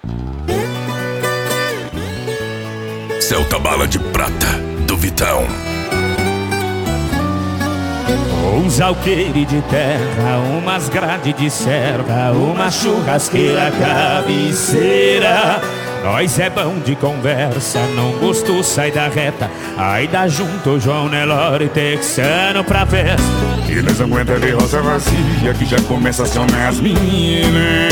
Celta Bala de Prata, do Vitão. Uns alqueires de terra, umas grades de serra, uma churrasqueira cabeceira. Nós é bom de conversa, não gosto, sai da reta. Aí dá junto João Nelore e Texano pra festa. E nós aguenta de roça vazia, que já começa a acionar as meninas.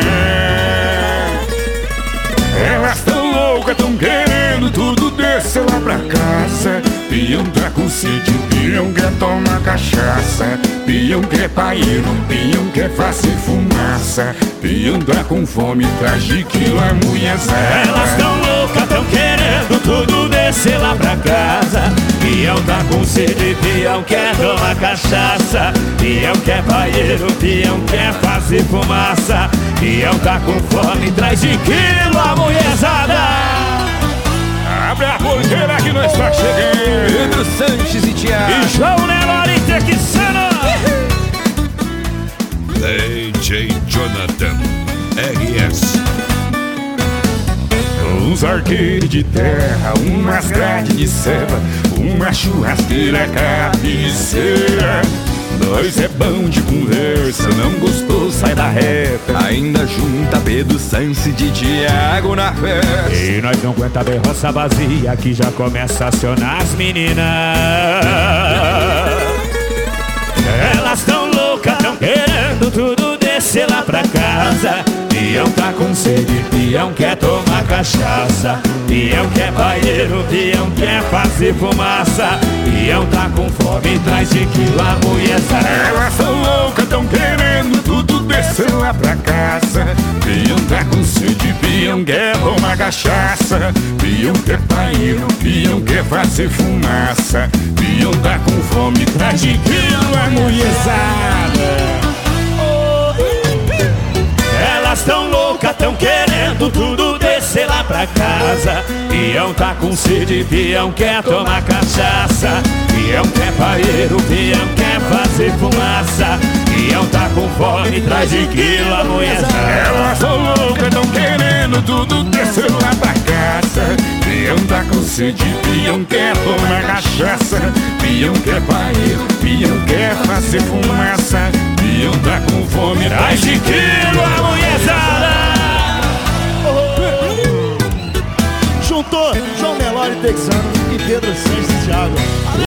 Elas tão loucas, tão querendo tudo descer lá pra casa. Pião tá com sede, pião quer tomar cachaça. Pião quer paeiro, pião quer fazer fumaça. Pião tá com fome, traz de quilo a mulherzada. Elas tão loucas, tão querendo tudo descer lá pra casa. Pião tá com sede, pião quer tomar cachaça. Pião quer paeiro, pião quer fazer fumaça. Pião tá com fome, traz de quilo a mulherzada. Abre a porteira que nós tá chegando. Pedro Sanches e Thiago E João Nelore e Texano. DJ Jonathan RS. Uns arqueiros de terra, umas grades de ceva, uma churrasqueira cabeceira. Nós é bom de conversa, não gostou, sai da reta. ainda junta Pedro Sanches de Thiago na festa. E nós não aguenta ver roça vazia, que já começa a acionar as meninas. Elas tão loucas, tão querendo tudo descer lá pra casa. Pião tá com sede, pião quer tomar cachaça. Pião quer paeiro, pião quer fazer fumaça. Pião tá com fome, traz de quilo a mulherzada. Elas são loucas, tão querendo tudo descer lá pra casa. Pião tá com sede, pião quer tomar cachaça. Pião quer paeiro, pião quer fazer fumaça. Pião tá com fome, traz de quilo a mulherzada. Elas tão loucas, tão querendo tudo descer lá pra casa. Pião tá com sede, pião quer tomar cachaça. Pião quer paeiro, pião quer fazer fumaça. Pião tá com fome, traz de quilo a mulherzada. Elas são loucas, tão querendo tudo descer lá pra casa. Pião tá com sede, pião quer tomar cachaça. Pião quer paeiro, pião quer fazer fumaça. Pião tá com fome, Traz de quilo a mulherzada. Juntou João Nelore, Texano e Pedro Sanches e Thiago.